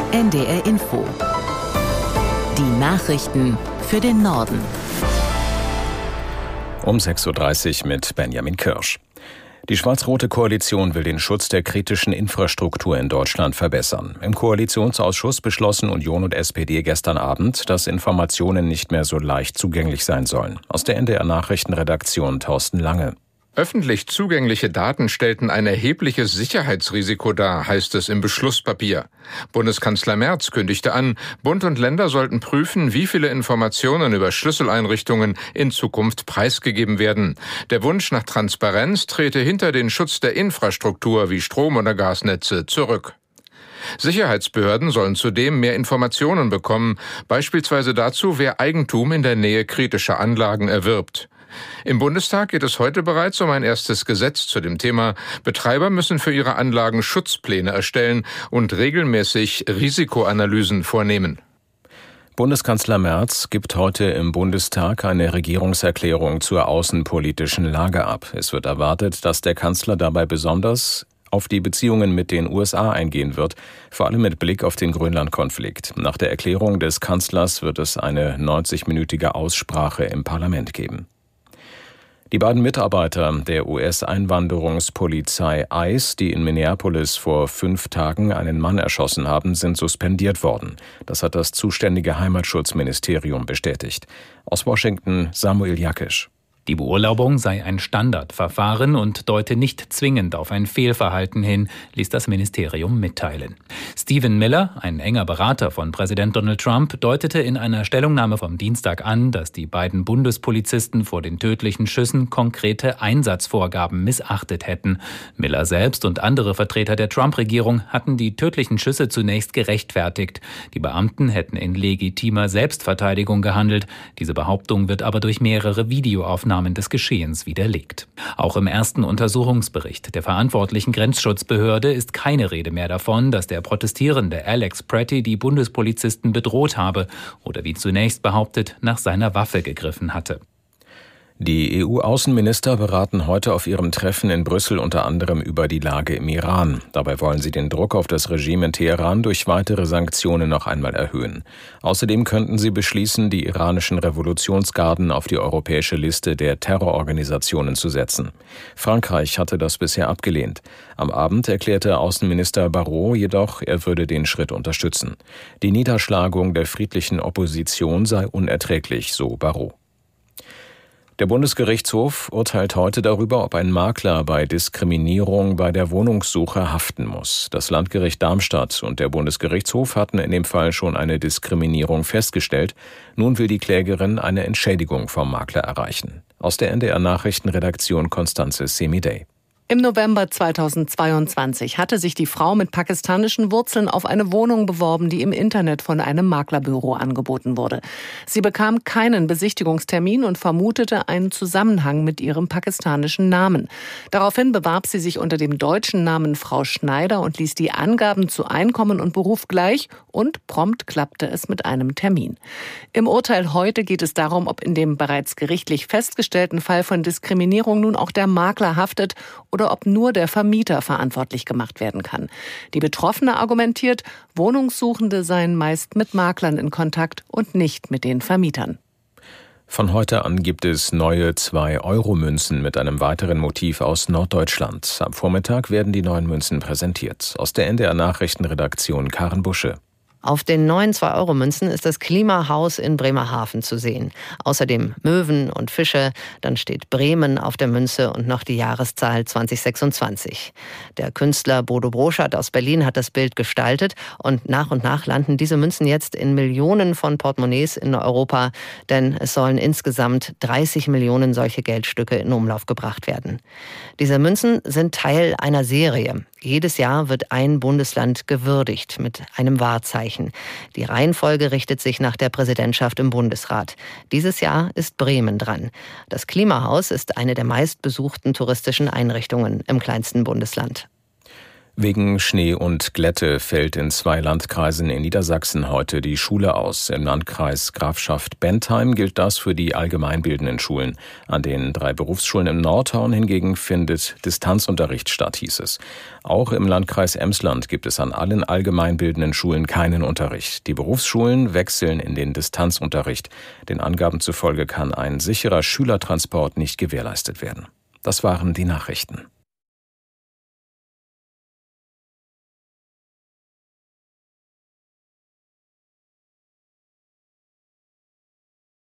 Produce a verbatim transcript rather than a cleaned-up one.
N D R Info. Die Nachrichten für den Norden. Um sechs Uhr dreißig mit Benjamin Kirsch. Die schwarz-rote Koalition will den Schutz der kritischen Infrastruktur in Deutschland verbessern. Im Koalitionsausschuss beschlossen Union und S P D gestern Abend, dass Informationen nicht mehr so leicht zugänglich sein sollen. Aus der N D R-Nachrichtenredaktion Thorsten Lange. Öffentlich zugängliche Daten stellten ein erhebliches Sicherheitsrisiko dar, heißt es im Beschlusspapier. Bundeskanzler Merz kündigte an, Bund und Länder sollten prüfen, wie viele Informationen über Schlüsseleinrichtungen in Zukunft preisgegeben werden. Der Wunsch nach Transparenz trete hinter den Schutz der Infrastruktur wie Strom- oder Gasnetze zurück. Sicherheitsbehörden sollen zudem mehr Informationen bekommen, beispielsweise dazu, wer Eigentum in der Nähe kritischer Anlagen erwirbt. Im Bundestag geht es heute bereits um ein erstes Gesetz zu dem Thema. Betreiber müssen für ihre Anlagen Schutzpläne erstellen und regelmäßig Risikoanalysen vornehmen. Bundeskanzler Merz gibt heute im Bundestag eine Regierungserklärung zur außenpolitischen Lage ab. Es wird erwartet, dass der Kanzler dabei besonders auf die Beziehungen mit den U S A eingehen wird, vor allem mit Blick auf den Grönland-Konflikt. Nach der Erklärung des Kanzlers wird es eine neunzig-minütige Aussprache im Parlament geben. Die beiden Mitarbeiter der U S-Einwanderungspolizei ICE, die in Minneapolis vor fünf Tagen einen Mann erschossen haben, sind suspendiert worden. Das hat das zuständige Heimatschutzministerium bestätigt. Aus Washington Samuel Jakisch. Die Beurlaubung sei ein Standardverfahren und deute nicht zwingend auf ein Fehlverhalten hin, ließ das Ministerium mitteilen. Stephen Miller, ein enger Berater von Präsident Donald Trump, deutete in einer Stellungnahme vom Dienstag an, dass die beiden Bundespolizisten vor den tödlichen Schüssen konkrete Einsatzvorgaben missachtet hätten. Miller selbst und andere Vertreter der Trump-Regierung hatten die tödlichen Schüsse zunächst gerechtfertigt. Die Beamten hätten in legitimer Selbstverteidigung gehandelt. Diese Behauptung wird aber durch mehrere Videoaufnahmen des Geschehens widerlegt. Auch im ersten Untersuchungsbericht der verantwortlichen Grenzschutzbehörde ist keine Rede mehr davon, dass der protestierende Alex Pretty die Bundespolizisten bedroht habe oder wie zunächst behauptet, nach seiner Waffe gegriffen hatte. Die E U-Außenminister beraten heute auf ihrem Treffen in Brüssel unter anderem über die Lage im Iran. Dabei wollen sie den Druck auf das Regime in Teheran durch weitere Sanktionen noch einmal erhöhen. Außerdem könnten sie beschließen, die iranischen Revolutionsgarden auf die europäische Liste der Terrororganisationen zu setzen. Frankreich hatte das bisher abgelehnt. Am Abend erklärte Außenminister Barrot jedoch, er würde den Schritt unterstützen. Die Niederschlagung der friedlichen Opposition sei unerträglich, so Barrot. Der Bundesgerichtshof urteilt heute darüber, ob ein Makler bei Diskriminierung bei der Wohnungssuche haften muss. Das Landgericht Darmstadt und der Bundesgerichtshof hatten in dem Fall schon eine Diskriminierung festgestellt. Nun will die Klägerin eine Entschädigung vom Makler erreichen. Aus der N D R-Nachrichtenredaktion Constanze Semidey. Im November zweitausendzweiundzwanzig hatte sich die Frau mit pakistanischen Wurzeln auf eine Wohnung beworben, die im Internet von einem Maklerbüro angeboten wurde. Sie bekam keinen Besichtigungstermin und vermutete einen Zusammenhang mit ihrem pakistanischen Namen. Daraufhin bewarb sie sich unter dem deutschen Namen Frau Schneider und ließ die Angaben zu Einkommen und Beruf gleich und prompt klappte es mit einem Termin. Im Urteil heute geht es darum, ob in dem bereits gerichtlich festgestellten Fall von Diskriminierung nun auch der Makler haftet oder ob nur der Vermieter verantwortlich gemacht werden kann. Die Betroffene argumentiert, Wohnungssuchende seien meist mit Maklern in Kontakt und nicht mit den Vermietern. Von heute an gibt es neue zwei Euro Münzen mit einem weiteren Motiv aus Norddeutschland. Am Vormittag werden die neuen Münzen präsentiert. Aus der N D R-Nachrichtenredaktion Karen Busche. Auf den neuen zwei Euro Münzen ist das Klimahaus in Bremerhaven zu sehen. Außerdem Möwen und Fische, dann steht Bremen auf der Münze und noch die Jahreszahl zwanzig sechsundzwanzig. Der Künstler Bodo Broschat aus Berlin hat das Bild gestaltet und nach und nach landen diese Münzen jetzt in Millionen von Portemonnaies in Europa, denn es sollen insgesamt dreißig Millionen solche Geldstücke in Umlauf gebracht werden. Diese Münzen sind Teil einer Serie. Jedes Jahr wird ein Bundesland gewürdigt mit einem Wahrzeichen. Die Reihenfolge richtet sich nach der Präsidentschaft im Bundesrat. Dieses Jahr ist Bremen dran. Das Klimahaus ist eine der meistbesuchten touristischen Einrichtungen im kleinsten Bundesland. Wegen Schnee und Glätte fällt in zwei Landkreisen in Niedersachsen heute die Schule aus. Im Landkreis Grafschaft Bentheim gilt das für die allgemeinbildenden Schulen. An den drei Berufsschulen im Nordhorn hingegen findet Distanzunterricht statt, hieß es. Auch im Landkreis Emsland gibt es an allen allgemeinbildenden Schulen keinen Unterricht. Die Berufsschulen wechseln in den Distanzunterricht. Den Angaben zufolge kann ein sicherer Schülertransport nicht gewährleistet werden. Das waren die Nachrichten.